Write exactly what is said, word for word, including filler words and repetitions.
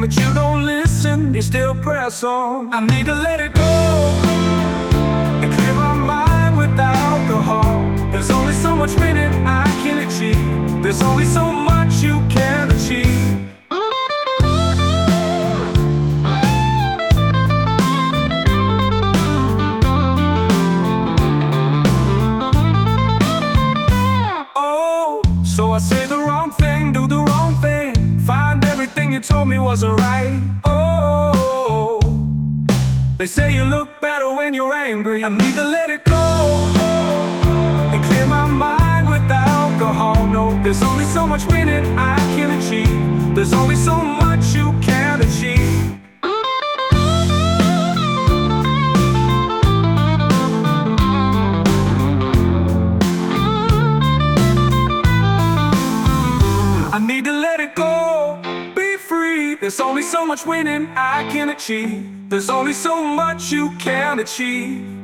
but you don't listen, you still press on. I need to let it go and clear my mind without alcohol. There's only so much winning I can achieve. There's only so much you can achieve. Oh, so I say the wrong thing, do the wrong thing, find everything you told me wasn't right. Oh, they say you look better when you're angry. I need to let it go and clear my mind without alcohol. No, there's only so much winning I can achieve. There's only so much you can achieve. I need to let it go, be free. There's only so much winning I can achieve. There's only so much you can achieve.